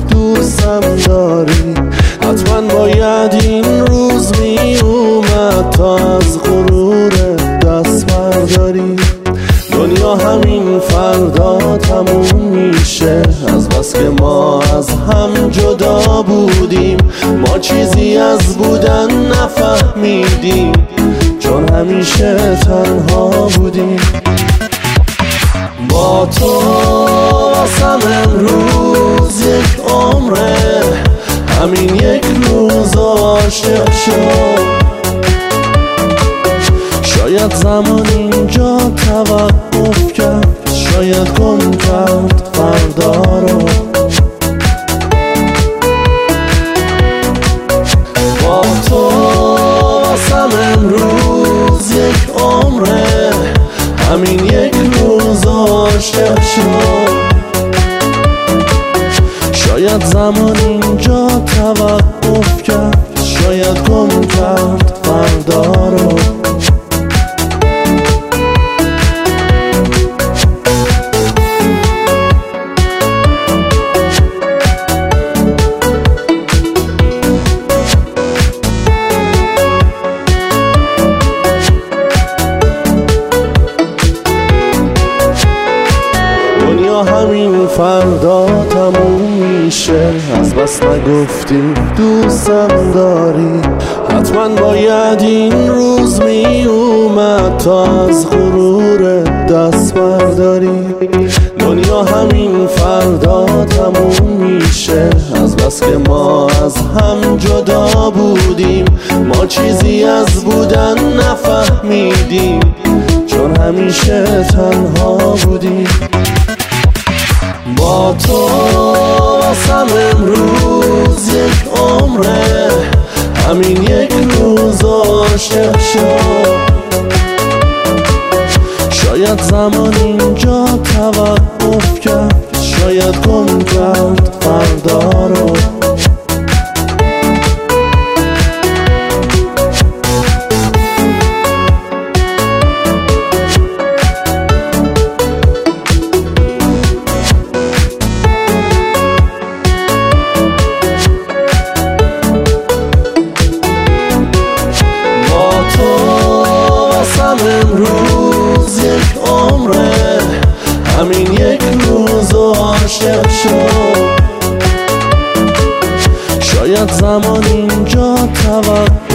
دوستم داری. حتما باید این روز می اومد تا از غرور دست برداری. دنیا همین فردا تموم میشه، از بس که ما از هم جدا بودیم. ما چیزی از بودن نفهمیدیم، چون همیشه تنها بودیم. با تو واسم امروز یک عمره، همین یک روز عاشق شد. شاید زمان اینجا توقف کرد، شاید گم کرد فردا رو. با تو واسم امروز یک عمره، همین یک روز عاشق شد. شاید زمان اینجا توقف کرد، شاید گم کرد فردا رو. همین فردا تموم میشه، از بس نگفتی دوستم داری. حتما باید این روز می اومد تا از غرور دست برداری. دنیا همین فردا تموم میشه، از بس که ما از هم جدا بودیم. ما چیزی از بودن نفهمیدیم، چون همیشه تنها بودیم. با تو واسم امروز یک عمره، همین یک روز عاشق شد. شاید زمان اینجا توقف کرد، شاید گم کرد فردا رو. امروز یک عمره، همین یک روز عاشق شد. شاید زمان اینجا توقف